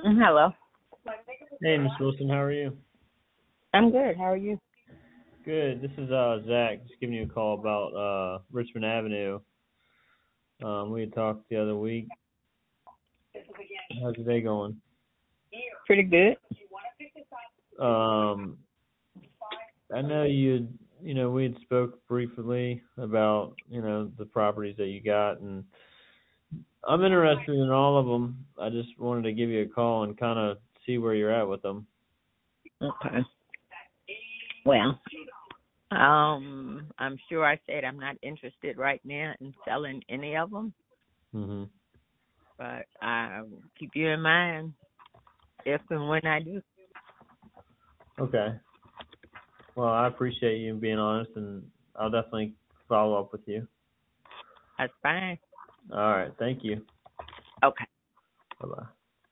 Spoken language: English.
Hello. Hey, Miss Wilson, how are you? I'm good. How are you? Good. This is Zach. Just giving you a call about Richmond Avenue. We had talked the other week. How's your day going? Pretty good. I know we had spoke briefly about the properties that you got, and I'm interested in all of them. I just wanted to give you a call and kind of see where you're at with them. Okay. Well, I'm sure I said I'm not interested right now in selling any of them, Mhm. but I'll keep you in mind if and when I do. Okay. Well, I appreciate you being honest, and I'll definitely follow up with you. That's fine. All right. Thank you. Okay. Bye-bye.